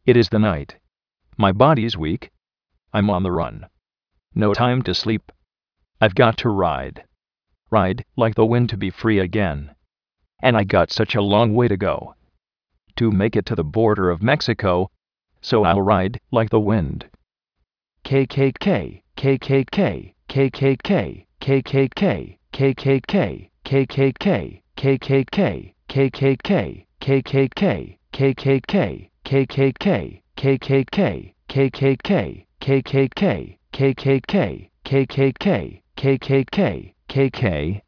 It is the night. My body's weak. I'm on the run. No time to sleep. I've got to ride. Ride like the wind to be free again. And I got such a long way to go to make it to the border of Mexico, so I'll ride like the wind. KKK, KKK, KKK, KKK, KKK, KKK, KKK, KKK, KKK, KKK, KKK, KKK, KKK, KKK, KKK, KKK, KKK, KK,